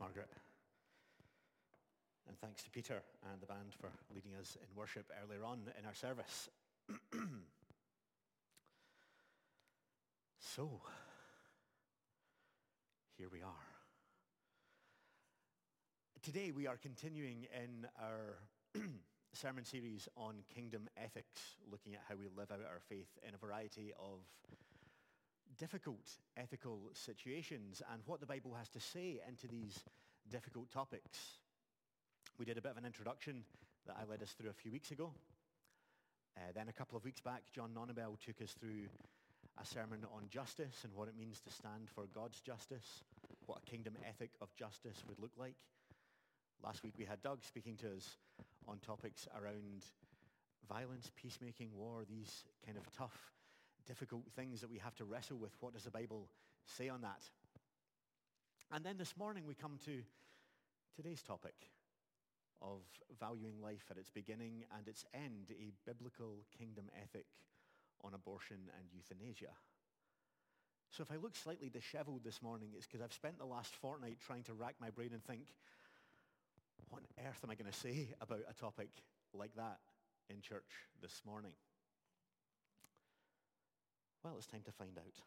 Margaret. And thanks to Peter and the band for leading us in worship earlier on in our service. So, here we are. Today we are continuing in our sermon series on kingdom ethics, looking at how we live out our faith in a variety of difficult ethical situations and what the Bible has to say into these difficult topics. We did a bit of an introduction that I led us through a few weeks ago. Then a couple of weeks back, John Nonabel took us through a sermon on justice and what it means to stand for God's justice, what a kingdom ethic of justice would look like. Last week we had Doug speaking to us on topics around violence, peacemaking, war, these kind of tough, difficult things that we have to wrestle with. What does the Bible say on that? And then this morning we come to today's topic of valuing life at its beginning and its end, a biblical kingdom ethic on abortion and euthanasia. So if I look slightly disheveled this morning, it's because I've spent the last fortnight trying to rack my brain and think, what on earth am I going to say about a topic like that in church this morning? Well, it's time to find out.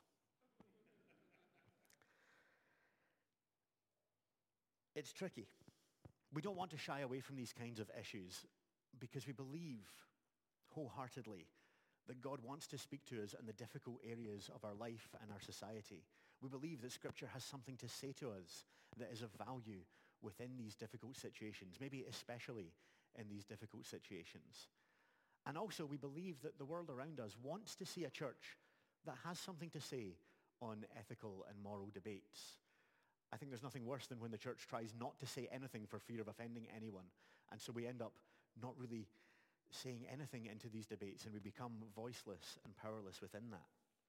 It's tricky. We don't want to shy away from these kinds of issues because we believe wholeheartedly that God wants to speak to us in the difficult areas of our life and our society. We believe that Scripture has something to say to us that is of value within these difficult situations, maybe especially in these difficult situations. And also we believe that the world around us wants to see a church that has something to say on ethical and moral debates. I think there's nothing worse than when the church tries not to say anything for fear of offending anyone. And so we end up not really saying anything into these debates, and we become voiceless and powerless within that.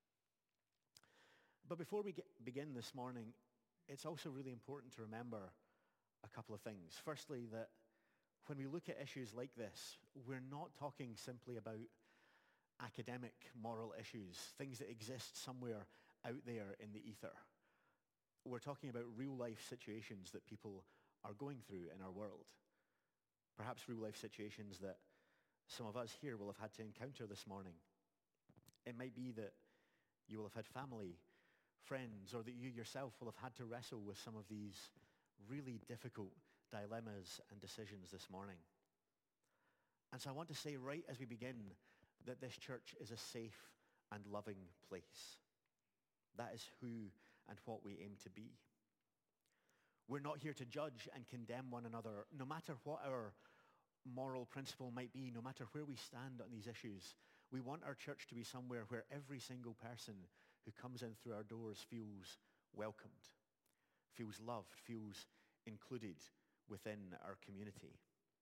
But before we begin this morning, it's also really important to remember a couple of things. Firstly, that when we look at issues like this, we're not talking simply about academic moral issues, things that exist somewhere out there in the ether. We're talking about real-life situations that people are going through in our world. Perhaps real-life situations that some of us here will have had to encounter this morning. It might be that you will have had family, friends, or that you yourself will have had to wrestle with some of these really difficult dilemmas and decisions this morning. And so I want to say right as we begin that this church is a safe and loving place. That is who and what we aim to be. We're not here to judge and condemn one another, no matter what our moral principle might be, no matter where we stand on these issues. We want our church to be somewhere where every single person who comes in through our doors feels welcomed, feels loved, feels included within our community.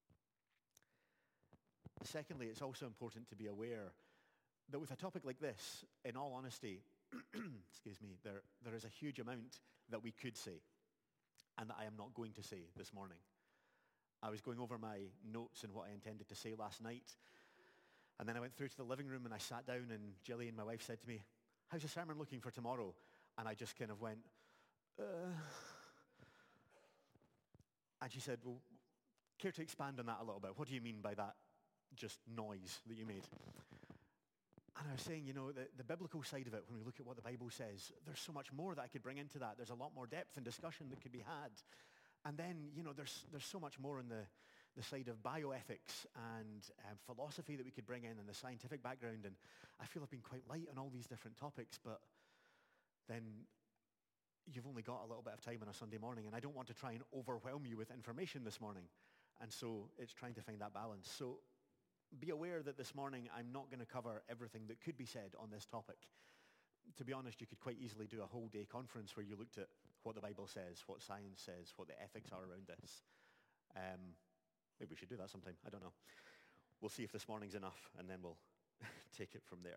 Secondly, it's also important to be aware that with a topic like this, in all honesty, excuse me, there is a huge amount that we could say and that I am not going to say this morning. I was going over my notes and what I intended to say last night, and then I went through to the living room and I sat down, and Gillian, my wife, said to me, "How's the sermon looking for tomorrow?" And I just kind of went, And she said, "Well, care to expand on that a little bit? What do you mean by that just noise that you made?" And I was saying, the biblical side of it, when we look at what the Bible says, there's so much more that I could bring into that. There's a lot more depth and discussion that could be had. And then, there's so much more on the side of bioethics and philosophy that we could bring in and the scientific background. And I feel I've been quite light on all these different topics, but then you've only got a little bit of time on a Sunday morning, and I don't want to try and overwhelm you with information this morning. And so it's trying to find that balance. So be aware that this morning I'm not going to cover everything that could be said on this topic. To be honest, you could quite easily do a whole day conference where you looked at what the Bible says, what science says, what the ethics are around this. Maybe we should do that sometime. I don't know. We'll see if this morning's enough, and then we'll take it from there.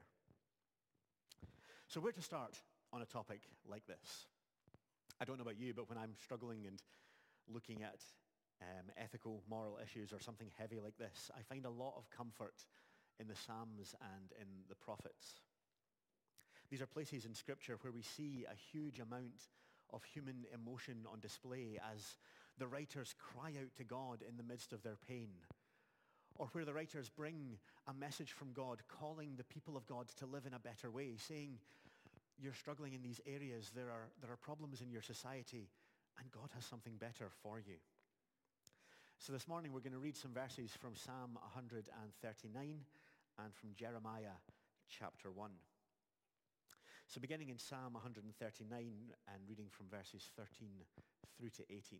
So where to start on a topic like this? I don't know about you, but when I'm struggling and looking at ethical, moral issues or something heavy like this, I find a lot of comfort in the Psalms and in the prophets. These are places in Scripture where we see a huge amount of human emotion on display as the writers cry out to God in the midst of their pain, or where the writers bring a message from God calling the people of God to live in a better way, saying, you're struggling in these areas, there are problems in your society, and God has something better for you. So this morning we're going to read some verses from Psalm 139 and from Jeremiah chapter 1. So beginning in Psalm 139 and reading from verses 13 through to 18.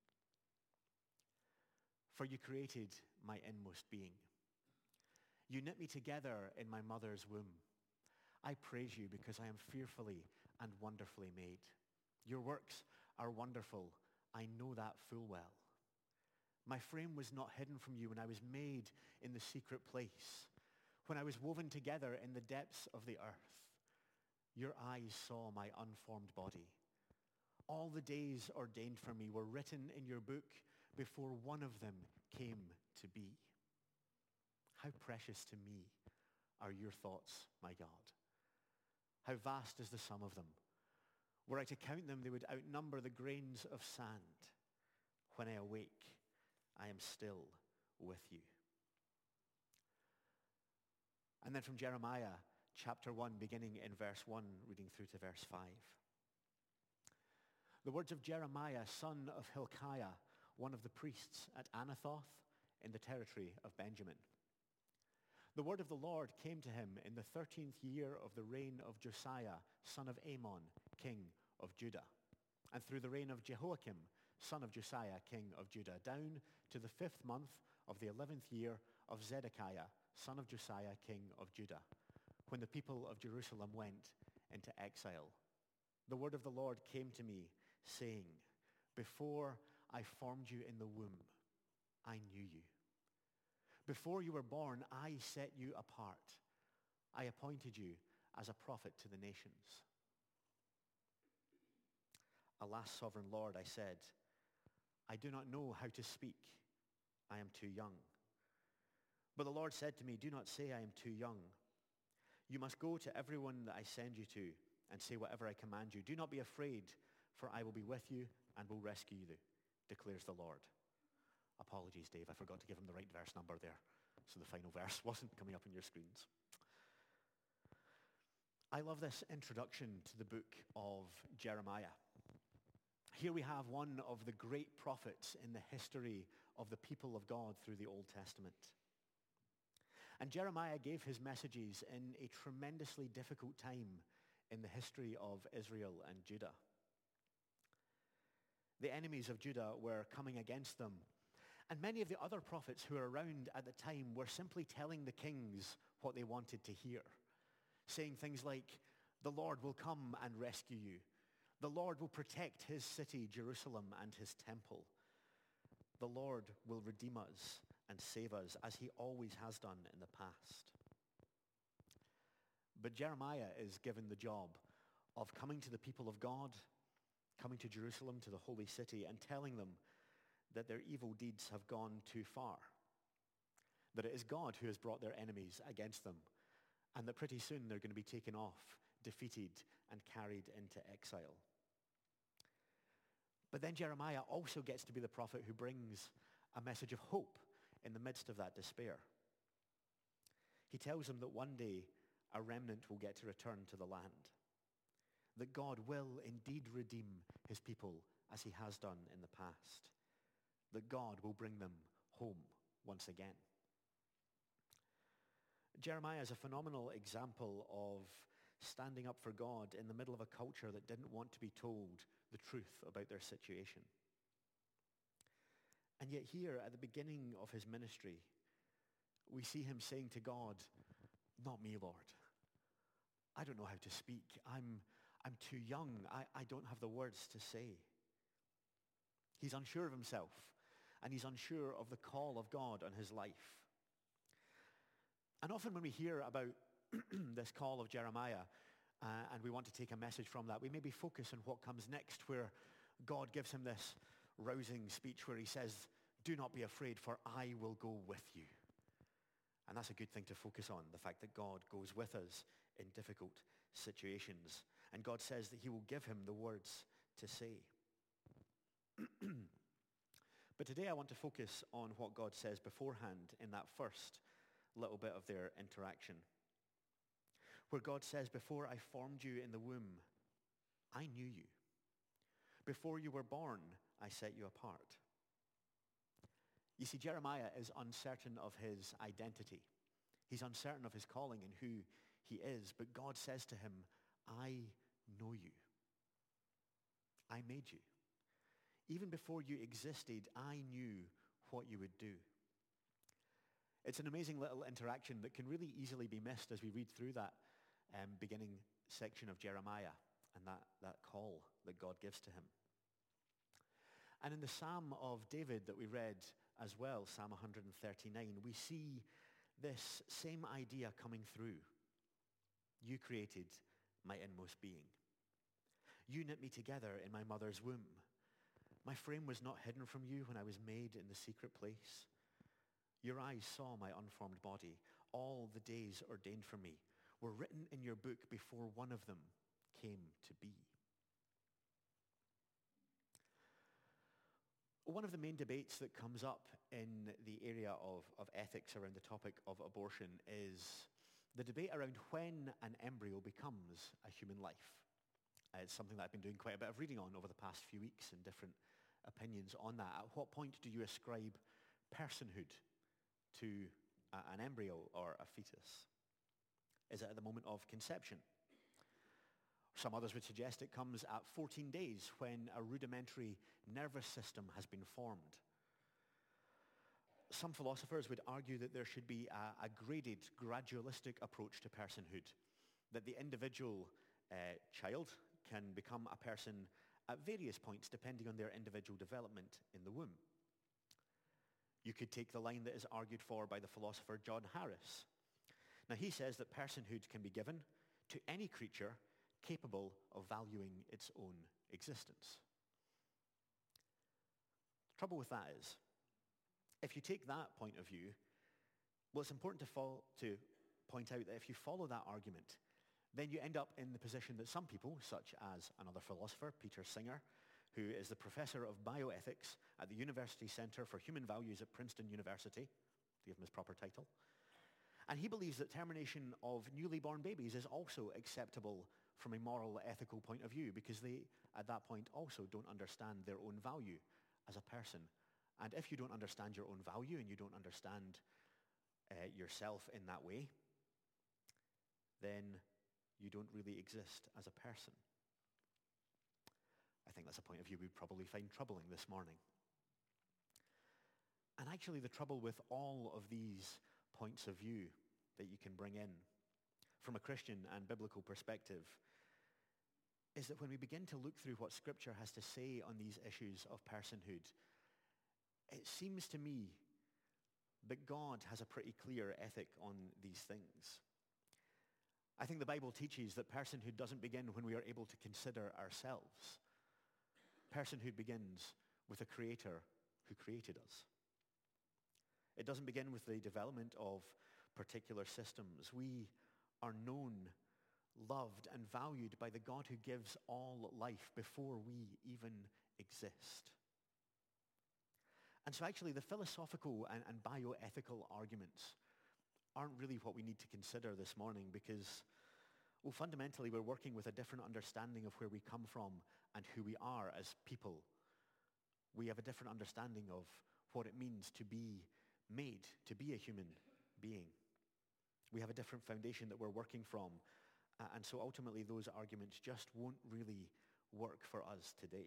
For you created my inmost being. You knit me together in my mother's womb. I praise you because I am fearfully and wonderfully made. Your works are wonderful. I know that full well. My frame was not hidden from you when I was made in the secret place, when I was woven together in the depths of the earth. Your eyes saw my unformed body. All the days ordained for me were written in your book before one of them came to be. How precious to me are your thoughts, my God. How vast is the sum of them. Were I to count them, they would outnumber the grains of sand. When I awake, I am still with you. And then from Jeremiah chapter 1, beginning in verse 1, reading through to verse 5. The words of Jeremiah, son of Hilkiah, one of the priests at Anathoth in the territory of Benjamin. The word of the Lord came to him in the 13th year of the reign of Josiah, son of Amon, king of Judah, and through the reign of Jehoiakim, son of Josiah, king of Judah, down to the 5th month of the 11th year of Zedekiah, son of Josiah, king of Judah, when the people of Jerusalem went into exile. The word of the Lord came to me, saying, before I formed you in the womb, I knew you. Before you were born, I set you apart. I appointed you as a prophet to the nations. Alas, sovereign Lord, I said, I do not know how to speak. I am too young. But the Lord said to me, do not say I am too young. You must go to everyone that I send you to and say whatever I command you. Do not be afraid, for I will be with you and will rescue you, declares the Lord. Apologies, Dave. I forgot to give him the right verse number there, so the final verse wasn't coming up on your screens. I love this introduction to the book of Jeremiah. Here we have one of the great prophets in the history of the people of God through the Old Testament. And Jeremiah gave his messages in a tremendously difficult time in the history of Israel and Judah. The enemies of Judah were coming against them. And many of the other prophets who were around at the time were simply telling the kings what they wanted to hear, saying things like, the Lord will come and rescue you. The Lord will protect his city, Jerusalem, and his temple. The Lord will redeem us and save us as he always has done in the past. But Jeremiah is given the job of coming to the people of God, coming to Jerusalem, to the holy city, and telling them that their evil deeds have gone too far, that it is God who has brought their enemies against them, and that pretty soon they're going to be taken off, defeated, and carried into exile. But then Jeremiah also gets to be the prophet who brings a message of hope in the midst of that despair. He tells them that one day a remnant will get to return to the land, that God will indeed redeem his people as he has done in the past, that God will bring them home once again. Jeremiah is a phenomenal example of standing up for God in the middle of a culture that didn't want to be told the truth about their situation. And yet here at the beginning of his ministry, we see him saying to God, not me, Lord. I don't know how to speak. I'm too young. I don't have the words to say. He's unsure of himself, and he's unsure of the call of God on his life. And often when we hear about this call of Jeremiah, and we want to take a message from that, we maybe focus on what comes next, where God gives him this rousing speech where he says, do not be afraid, for I will go with you. And that's a good thing to focus on, the fact that God goes with us in difficult situations. And God says that he will give him the words to say. But today I want to focus on what God says beforehand in that first little bit of their interaction, where God says, before I formed you in the womb, I knew you. Before you were born, I set you apart. You see, Jeremiah is uncertain of his identity. He's uncertain of his calling and who he is, but God says to him, I know you. I made you. Even before you existed, I knew what you would do. It's an amazing little interaction that can really easily be missed as we read through that beginning section of Jeremiah and that call that God gives to him. And in the Psalm of David that we read as well, Psalm 139, we see this same idea coming through. You created my inmost being. You knit me together in my mother's womb. My frame was not hidden from you when I was made in the secret place. Your eyes saw my unformed body. All the days ordained for me were written in your book before one of them came to be. One of the main debates that comes up in the area of ethics around the topic of abortion is the debate around when an embryo becomes a human life. It's something that I've been doing quite a bit of reading on over the past few weeks and different opinions on that. At what point do you ascribe personhood to an embryo or a fetus? Is it at the moment of conception? Some others would suggest it comes at 14 days when a rudimentary nervous system has been formed. Some philosophers would argue that there should be a graded, gradualistic approach to personhood, that the individual child can become a person at various points depending on their individual development in the womb. You could take the line that is argued for by the philosopher John Harris. Now he says that personhood can be given to any creature capable of valuing its own existence. The trouble with that is, if you take that point of view, well, it's important to point out that if you follow that argument, then you end up in the position that some people, such as another philosopher, Peter Singer, who is the professor of bioethics at the University Center for Human Values at Princeton University, to give him his proper title, and he believes that termination of newly born babies is also acceptable from a moral, ethical point of view because they, at that point, also don't understand their own value as a person. And if you don't understand your own value and you don't understand yourself in that way, then you don't really exist as a person. I think that's a point of view we'd probably find troubling this morning. And actually the trouble with all of these points of view that you can bring in from a Christian and biblical perspective is that when we begin to look through what Scripture has to say on these issues of personhood, it seems to me that God has a pretty clear ethic on these things. I think the Bible teaches that personhood doesn't begin when we are able to consider ourselves. Personhood begins with a creator who created us. It doesn't begin with the development of particular systems. We are known, loved, and valued by the God who gives all life before we even exist. And so actually the philosophical and bioethical arguments aren't really what we need to consider this morning because, well, fundamentally we're working with a different understanding of where we come from and who we are as people. We have a different understanding of what it means to be made, to be a human being. We have a different foundation that we're working from. And so ultimately those arguments just won't really work for us today.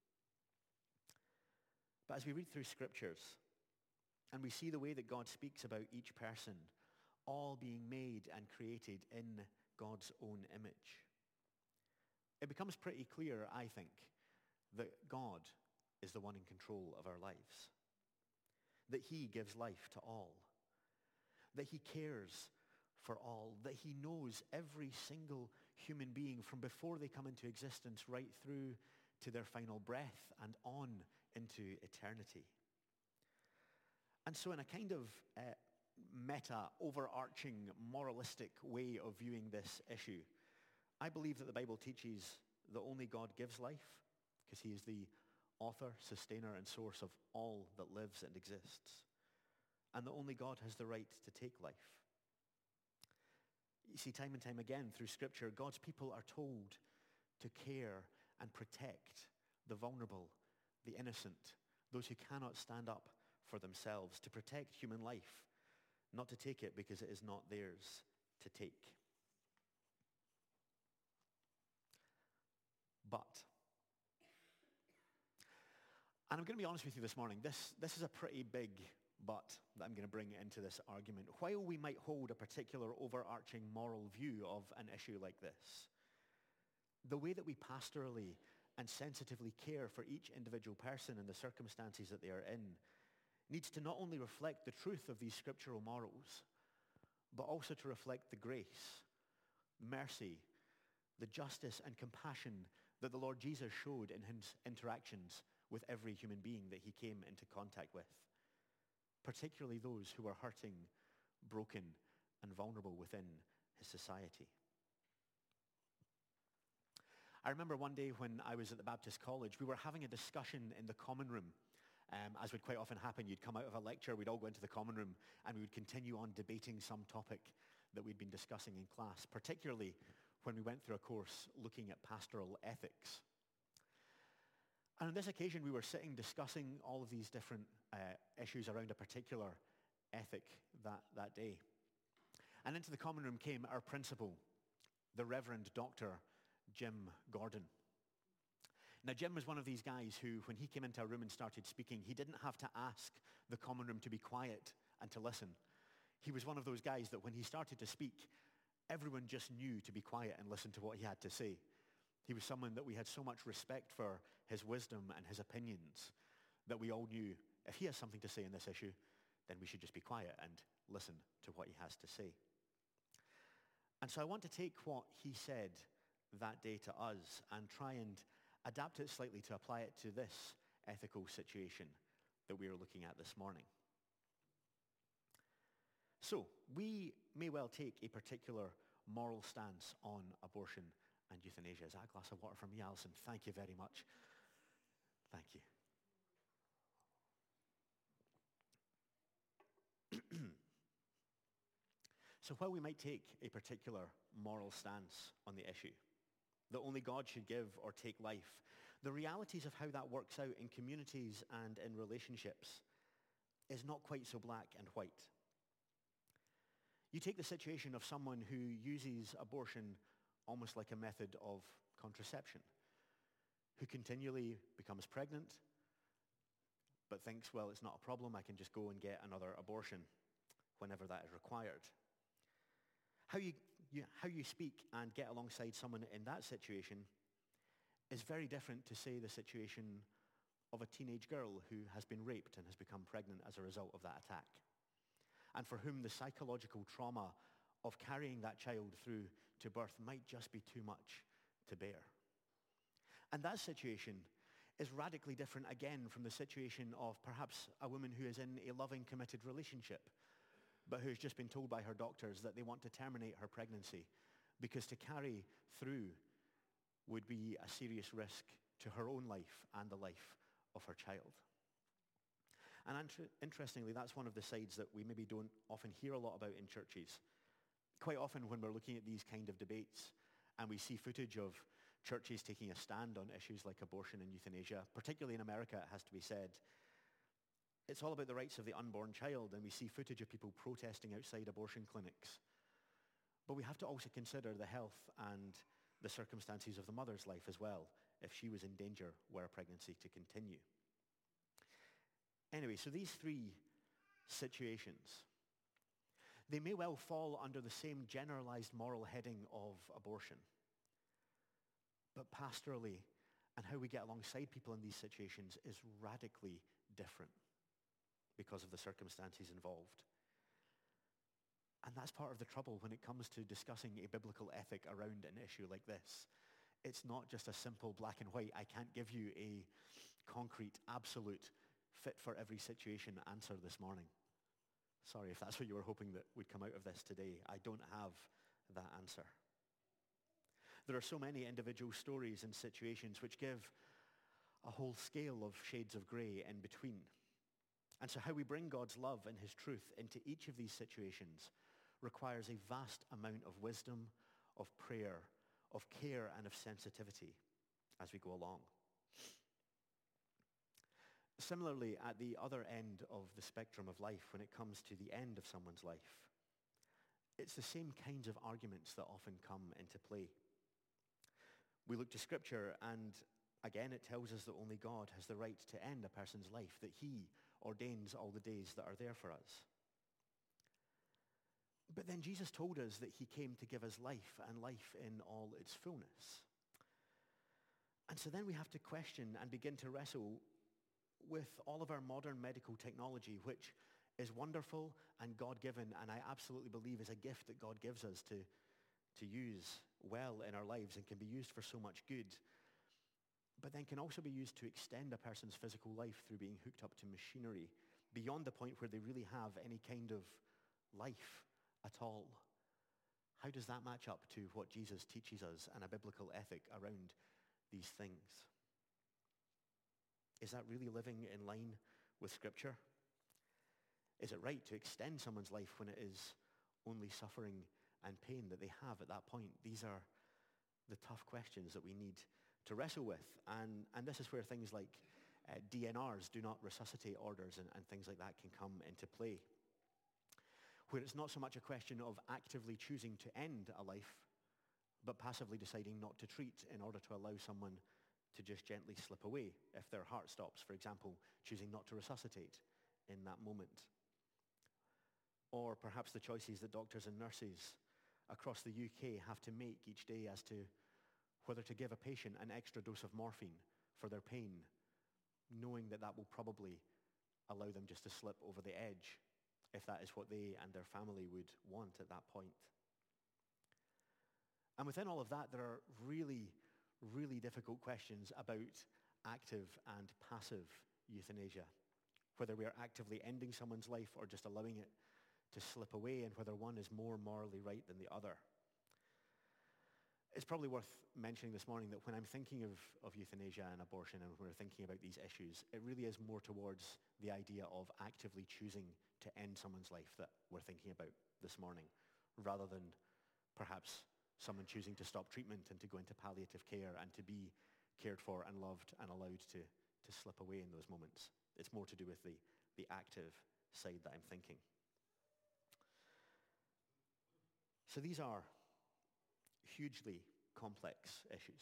But as we read through scriptures and we see the way that God speaks about each person, all being made and created in God's own image, it becomes pretty clear, I think, that God is the one in control of our lives, that he gives life to all, that he cares for all, that he knows every single human being from before they come into existence right through to their final breath and on into eternity. And so in a kind of meta, overarching, moralistic way of viewing this issue, I believe that the Bible teaches that only God gives life, because he is the author, sustainer, and source of all that lives and exists, and that only God has the right to take life. You see, time and time again through Scripture, God's people are told to care and protect the vulnerable, the innocent, those who cannot stand up for themselves, to protect human life, not to take it because it is not theirs to take. But, and I'm going to be honest with you this morning, this is a pretty big but that I'm going to bring into this argument. While we might hold a particular overarching moral view of an issue like this, the way that we pastorally and sensitively care for each individual person and the circumstances that they are in needs to not only reflect the truth of these scriptural morals, but also to reflect the grace, mercy, the justice and compassion that the Lord Jesus showed in his interactions with every human being that he came into contact with, particularly those who are hurting, broken, and vulnerable within his society. I remember one day when I was at the Baptist College, we were having a discussion in the common room. As would quite often happen, you'd come out of a lecture, we'd all go into the common room, and we would continue on debating some topic that we'd been discussing in class, particularly when we went through a course looking at pastoral ethics. And on this occasion, we were sitting discussing all of these different issues around a particular ethic that day. And into the common room came our principal, the Reverend Dr. Jim Gordon. Now, Jim was one of these guys who, when he came into a room and started speaking, he didn't have to ask the common room to be quiet and to listen. He was one of those guys that when he started to speak, everyone just knew to be quiet and listen to what he had to say. He was someone that we had so much respect for his wisdom and his opinions that we all knew if he has something to say in this issue, then we should just be quiet and listen to what he has to say. And so I want to take what he said that day to us and try and adapt it slightly to apply it to this ethical situation that we are looking at this morning. So, we may well take a particular moral stance on abortion and euthanasia. Is that a glass of water from me, Alison? Thank you very much. Thank you. So while we might take a particular moral stance on the issue, that only God should give or take life, the realities of how that works out in communities and in relationships is not quite so black and white. You take the situation of someone who uses abortion almost like a method of contraception, who continually becomes pregnant, but thinks, well, it's not a problem, I can just go and get another abortion whenever that is required. How you speak and get alongside someone in that situation is very different to, say, the situation of a teenage girl who has been raped and has become pregnant as a result of that attack, and for whom the psychological trauma of carrying that child through to birth might just be too much to bear. And that situation is radically different again from the situation of perhaps a woman who is in a loving, committed relationship, but who's just been told by her doctors that they want to terminate her pregnancy because to carry through would be a serious risk to her own life and the life of her child. And interestingly, that's one of the sides that we maybe don't often hear a lot about in churches. Quite often when we're looking at these kind of debates and we see footage of churches taking a stand on issues like abortion and euthanasia, particularly in America, it has to be said, it's all about the rights of the unborn child, and we see footage of people protesting outside abortion clinics. But we have to also consider the health and the circumstances of the mother's life as well, if she was in danger were a pregnancy to continue. Anyway, so these three situations, they may well fall under the same generalized moral heading of abortion. But pastorally, and how we get alongside people in these situations is radically different because of the circumstances involved. And that's part of the trouble when it comes to discussing a biblical ethic around an issue like this. It's not just a simple black and white, I can't give you a concrete, absolute, fit for every situation answer this morning. Sorry if that's what you were hoping that would come out of this today. I don't have that answer. There are so many individual stories and situations which give a whole scale of shades of grey in between. And so how we bring God's love and his truth into each of these situations requires a vast amount of wisdom, of prayer, of care, and of sensitivity as we go along. Similarly, at the other end of the spectrum of life, when it comes to the end of someone's life, it's the same kinds of arguments that often come into play. We look to Scripture, and again it tells us that only God has the right to end a person's life, that he ordains all the days that are there for us. But then Jesus told us that he came to give us life, and life in all its fullness. And so then we have to question and begin to wrestle with all of our modern medical technology, which is wonderful and God-given, and I absolutely believe is a gift that God gives us to use well in our lives and can be used for so much good, but then can also be used to extend a person's physical life through being hooked up to machinery beyond the point where they really have any kind of life at all. How does that match up to what Jesus teaches us and a biblical ethic around these things? Is that really living in line with Scripture? Is it right to extend someone's life when it is only suffering and pain that they have at that point? These are the tough questions that we need to wrestle with. And this is where things like DNRs, do not resuscitate orders, and things like that can come into play. Where it's not so much a question of actively choosing to end a life, but passively deciding not to treat in order to allow someone to just gently slip away if their heart stops, for example, choosing not to resuscitate in that moment. Or perhaps the choices that doctors and nurses across the UK have to make each day as to whether to give a patient an extra dose of morphine for their pain, knowing that that will probably allow them just to slip over the edge if that is what they and their family would want at that point. And within all of that, there are really, really difficult questions about active and passive euthanasia, whether we are actively ending someone's life or just allowing it to slip away, and whether one is more morally right than the other. It's probably worth mentioning this morning that when I'm thinking of euthanasia and abortion, and when we're thinking about these issues, it really is more towards the idea of actively choosing to end someone's life that we're thinking about this morning, rather than perhaps someone choosing to stop treatment and to go into palliative care and to be cared for and loved and allowed to slip away in those moments. It's more to do with the active side that I'm thinking. So these are hugely complex issues.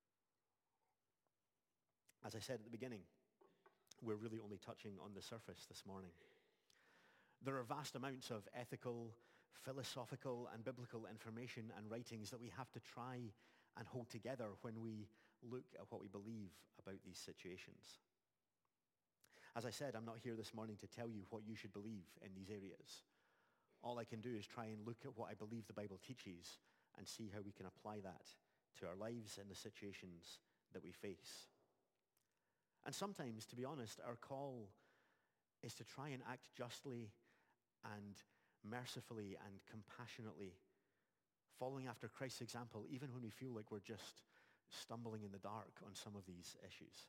As I said at the beginning, we're really only touching on the surface this morning. There are vast amounts of ethical, philosophical, and biblical information and writings that we have to try and hold together when we look at what we believe about these situations. As I said, I'm not here this morning to tell you what you should believe in these areas. All I can do is try and look at what I believe the Bible teaches and see how we can apply that to our lives and the situations that we face. And sometimes, to be honest, our call is to try and act justly and mercifully and compassionately, following after Christ's example, even when we feel like we're just stumbling in the dark on some of these issues.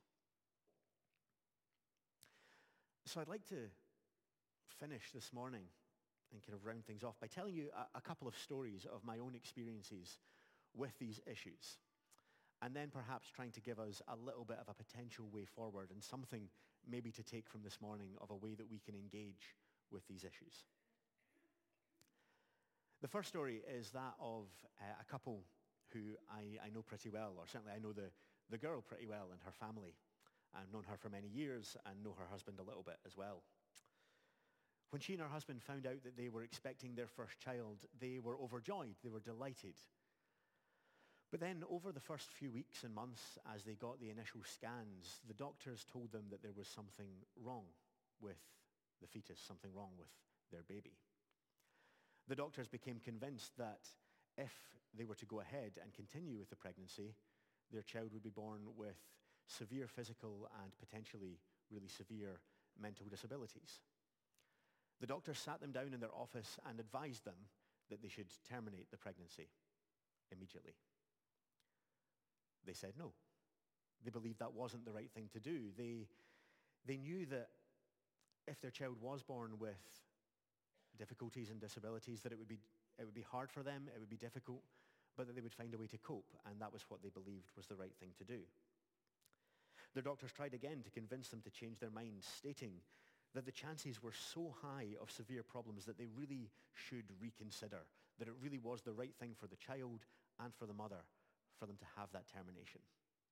So I'd like to finish this morning and kind of round things off by telling you a couple of stories of my own experiences with these issues, and then perhaps trying to give us a little bit of a potential way forward and something maybe to take from this morning of a way that we can engage with these issues. The first story is that of a couple who I know pretty well, or certainly I know the girl pretty well and her family. I've known her for many years and know her husband a little bit as well. When she and her husband found out that they were expecting their first child, they were overjoyed, they were delighted. But then over the first few weeks and months, as they got the initial scans, the doctors told them that there was something wrong with the fetus, something wrong with their baby. The doctors became convinced that if they were to go ahead and continue with the pregnancy, their child would be born with severe physical and potentially really severe mental disabilities. The doctors sat them down in their office and advised them that they should terminate the pregnancy immediately. They said no. They believed that wasn't the right thing to do. They knew that if their child was born with difficulties and disabilities, that it would be hard for them, it would be difficult, but that they would find a way to cope, and that was what they believed was the right thing to do. Their doctors tried again to convince them to change their minds, stating that the chances were so high of severe problems that they really should reconsider, that it really was the right thing for the child and for the mother for them to have that termination.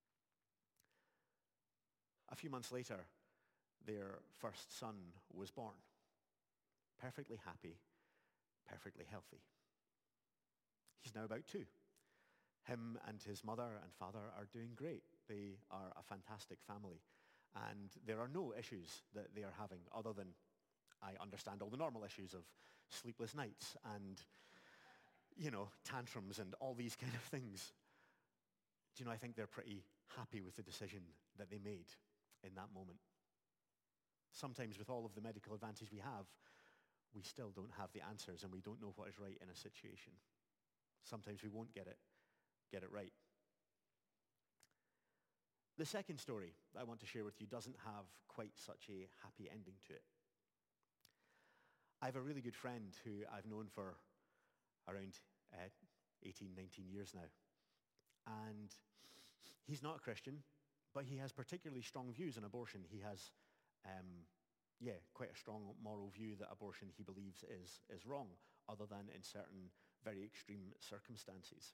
A few months later, their first son was born, perfectly happy, perfectly healthy. He's now about 2. Him and his mother and father are doing great. They are a fantastic family. And there are no issues that they are having other than, I understand, all the normal issues of sleepless nights and, tantrums and all these kind of things. I think they're pretty happy with the decision that they made in that moment. Sometimes with all of the medical advances we have, we still don't have the answers and we don't know what is right in a situation. Sometimes we won't get it right. The second story that I want to share with you doesn't have quite such a happy ending to it. I have a really good friend who I've known for around 18, 19 years now. And he's not a Christian, but he has particularly strong views on abortion. He has, quite a strong moral view that abortion, he believes, is wrong, other than in certain very extreme circumstances.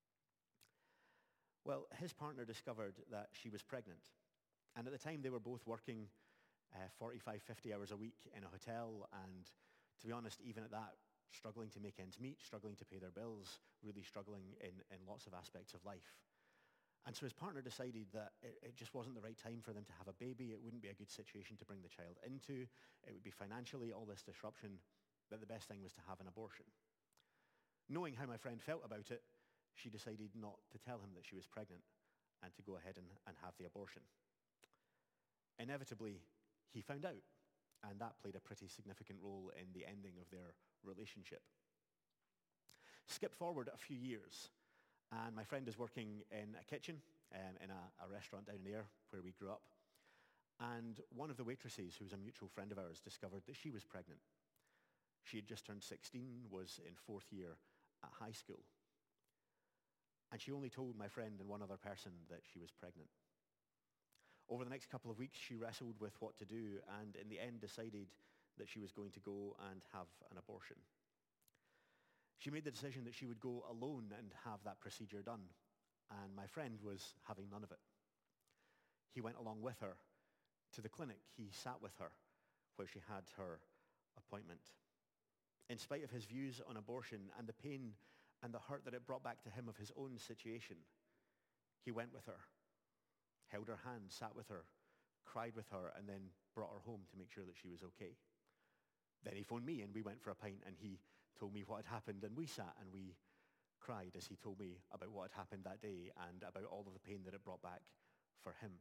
Well, his partner discovered that she was pregnant. And at the time, they were both working 45, 50 hours a week in a hotel. And to be honest, even at that, struggling to make ends meet, struggling to pay their bills, really struggling in lots of aspects of life. And so his partner decided that it just wasn't the right time for them to have a baby. It wouldn't be a good situation to bring the child into. It would be financially all this disruption, that the best thing was to have an abortion. Knowing how my friend felt about it, she decided not to tell him that she was pregnant and to go ahead and have the abortion. Inevitably, he found out, and that played a pretty significant role in the ending of their relationship. Skip forward a few years, and my friend is working in a kitchen in a restaurant down there where we grew up, and one of the waitresses, who was a mutual friend of ours, discovered that she was pregnant. She had just turned 16, was in 4th year at high school. And she only told my friend and one other person that she was pregnant. Over the next couple of weeks, she wrestled with what to do and in the end decided that she was going to go and have an abortion. She made the decision that she would go alone and have that procedure done. And my friend was having none of it. He went along with her to the clinic. He sat with her where she had her appointment. In spite of his views on abortion and the pain and the hurt that it brought back to him of his own situation, he went with her, held her hand, sat with her, cried with her, and then brought her home to make sure that she was okay. Then he phoned me and we went for a pint and he told me what had happened and we sat and we cried as he told me about what had happened that day and about all of the pain that it brought back for him.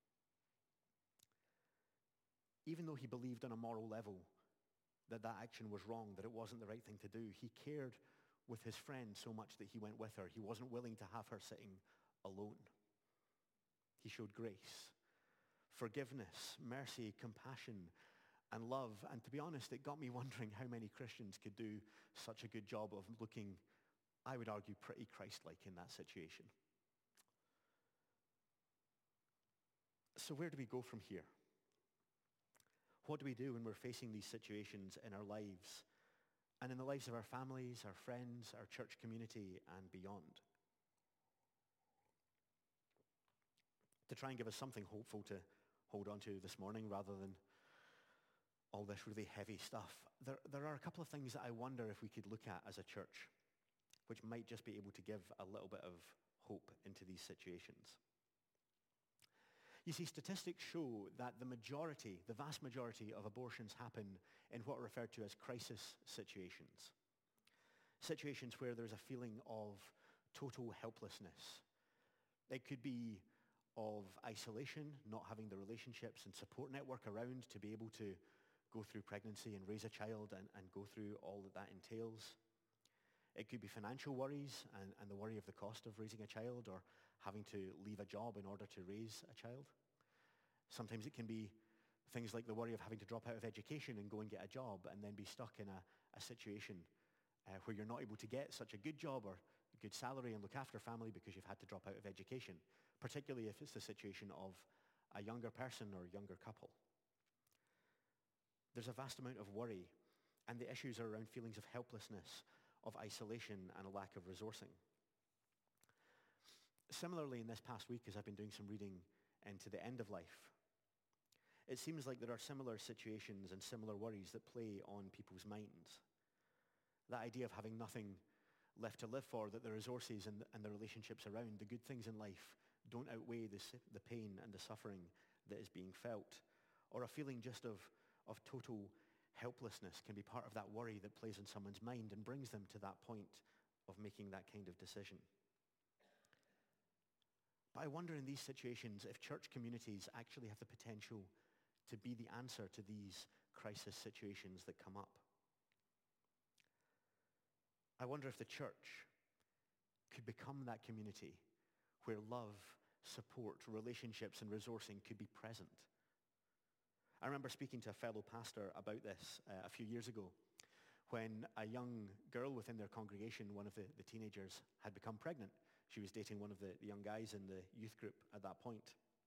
Even though he believed on a moral level that action was wrong, that it wasn't the right thing to do, he cared with his friend so much that he went with her. He wasn't willing to have her sitting alone. He showed grace, forgiveness, mercy, compassion, and love. And to be honest, it got me wondering how many Christians could do such a good job of looking, I would argue, pretty Christ-like in that situation. So where do we go from here? What do we do when we're facing these situations in our lives and in the lives of our families, our friends, our church community, and beyond? To try and give us something hopeful to hold on to this morning rather than all this really heavy stuff, there are a couple of things that I wonder if we could look at as a church, which might just be able to give a little bit of hope into these situations. You see, statistics show that the vast majority of abortions happen in what are referred to as crisis situations. Situations where there's a feeling of total helplessness. It could be of isolation, not having the relationships and support network around to be able to go through pregnancy and raise a child and go through all that entails. It could be financial worries and the worry of the cost of raising a child or having to leave a job in order to raise a child. Sometimes it can be things like the worry of having to drop out of education and go and get a job and then be stuck in a situation where you're not able to get such a good job or a good salary and look after family because you've had to drop out of education, particularly if it's the situation of a younger person or younger couple. There's a vast amount of worry, and the issues are around feelings of helplessness, of isolation, and a lack of resourcing. Similarly, in this past week, as I've been doing some reading into the end of life, it seems like there are similar situations and similar worries that play on people's minds. That idea of having nothing left to live for, that the resources and the relationships around, the good things in life, don't outweigh the pain and the suffering that is being felt. Or a feeling just of total helplessness can be part of that worry that plays on someone's mind and brings them to that point of making that kind of decision. But I wonder in these situations if church communities actually have the potential to be the answer to these crisis situations that come up. I wonder if the church could become that community where love, support, relationships, and resourcing could be present. I remember speaking to a fellow pastor about this a few years ago when a young girl within their congregation, one of the teenagers, had become pregnant. She was dating one of the young guys in the youth group at that point.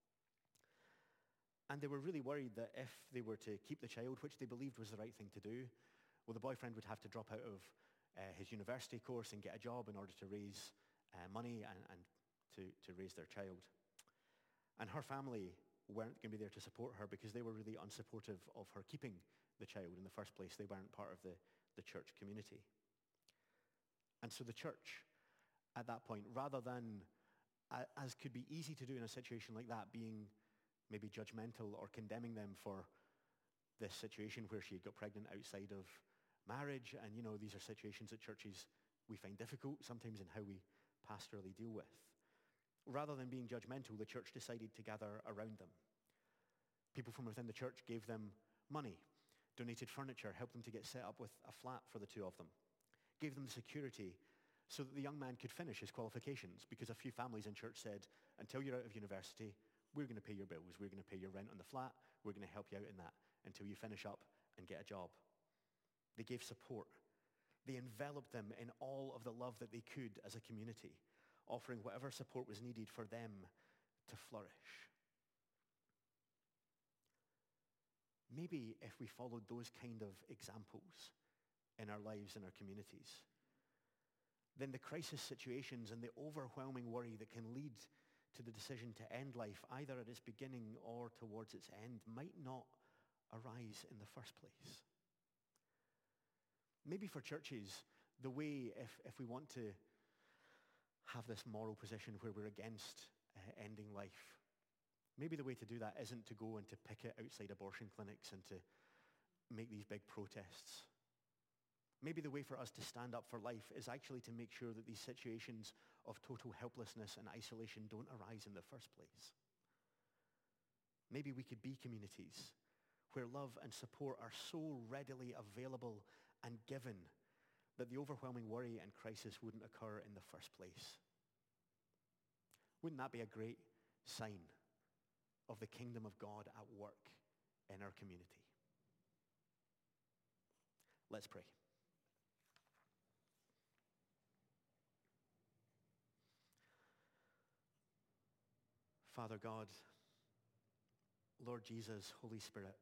And they were really worried that if they were to keep the child, which they believed was the right thing to do, well, the boyfriend would have to drop out of his university course and get a job in order to raise money and to raise their child. And her family weren't going to be there to support her because they were really unsupportive of her keeping the child in the first place. They weren't part of the church community. And so the church, at that point, rather than, as could be easy to do in a situation like that, being maybe judgmental or condemning them for this situation where she got pregnant outside of marriage, and these are situations that churches, we find difficult sometimes in how we pastorally deal with. Rather than being judgmental, the church decided to gather around them. People from within the church gave them money, donated furniture, helped them to get set up with a flat for the two of them, gave them security so that the young man could finish his qualifications, because a few families in church said, until you're out of university, we're going to pay your bills, we're going to pay your rent on the flat, we're going to help you out in that until you finish up and get a job. They gave support. They enveloped them in all of the love that they could as a community, offering whatever support was needed for them to flourish. Maybe if we followed those kind of examples in our lives and our communities, then the crisis situations and the overwhelming worry that can lead to the decision to end life, either at its beginning or towards its end, might not arise in the first place. Maybe for churches, the way, if we want to have this moral position where we're against ending life, maybe the way to do that isn't to go and to picket outside abortion clinics and to make these big protests. Maybe the way for us to stand up for life is actually to make sure that these situations of total helplessness and isolation don't arise in the first place. Maybe we could be communities where love and support are so readily available and given that the overwhelming worry and crisis wouldn't occur in the first place. Wouldn't that be a great sign of the kingdom of God at work in our community? Let's pray. Father God, Lord Jesus, Holy Spirit,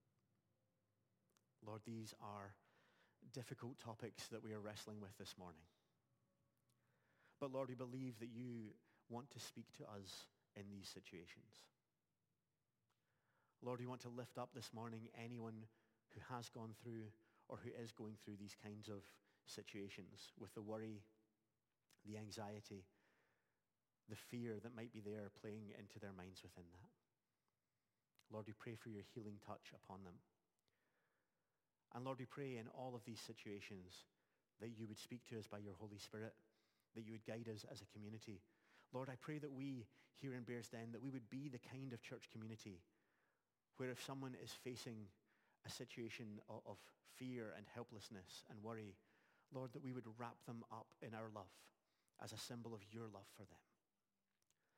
Lord, these are difficult topics that we are wrestling with this morning. But Lord, we believe that you want to speak to us in these situations. Lord, we want to lift up this morning anyone who has gone through or who is going through these kinds of situations with the worry, the anxiety, the fear that might be there playing into their minds within that. Lord, we pray for your healing touch upon them. And Lord, we pray in all of these situations that you would speak to us by your Holy Spirit, that you would guide us as a community. Lord, I pray that we here in Bearsden, that we would be the kind of church community where if someone is facing a situation of fear and helplessness and worry, Lord, that we would wrap them up in our love as a symbol of your love for them.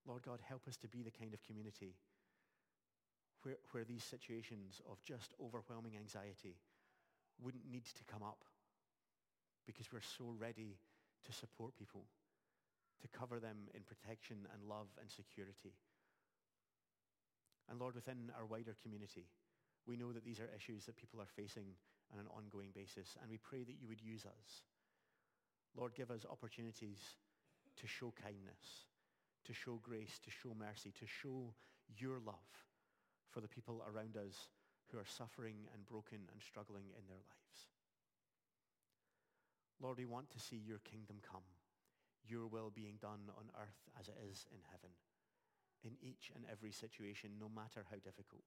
Lord God, help us to be the kind of community where these situations of just overwhelming anxiety wouldn't need to come up, because we're so ready to support people, to cover them in protection and love and security. And Lord, within our wider community, we know that these are issues that people are facing on an ongoing basis, and we pray that you would use us. Lord, give us opportunities to show kindness, to show grace, to show mercy, to show your love for the people around us who are suffering and broken and struggling in their lives. Lord, we want to see your kingdom come, your will being done on earth as it is in heaven, in each and every situation, no matter how difficult.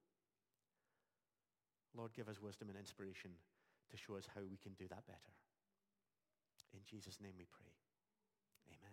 Lord, give us wisdom and inspiration to show us how we can do that better. In Jesus' name we pray. Amen.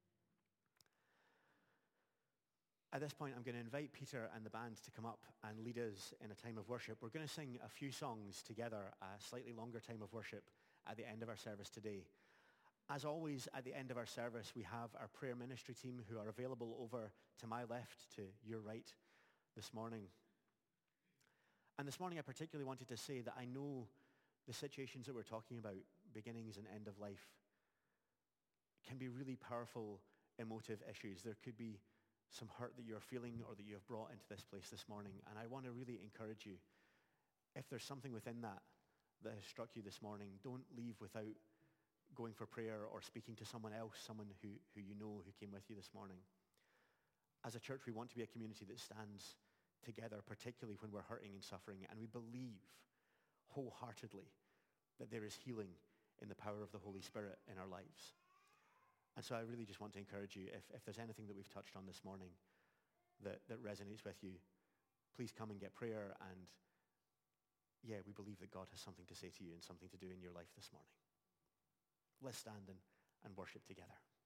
At this point, I'm going to invite Peter and the band to come up and lead us in a time of worship. We're going to sing a few songs together, a slightly longer time of worship at the end of our service today. As always, at the end of our service, we have our prayer ministry team who are available over to my left, to your right this morning. And this morning, I particularly wanted to say that I know the situations that we're talking about, beginnings and end of life, can be really powerful emotive issues. There could be some hurt that you're feeling or that you have brought into this place this morning. And I want to really encourage you, if there's something within that has struck you this morning, don't leave without going for prayer or speaking to someone else, someone who you know who came with you this morning. As a church, we want to be a community that stands together, particularly when we're hurting and suffering, and we believe wholeheartedly that there is healing in the power of the Holy Spirit in our lives. And so I really just want to encourage you, if there's anything that we've touched on this morning that resonates with you, please come and get prayer. And yeah, we believe that God has something to say to you and something to do in your life this morning. Let's stand and worship together.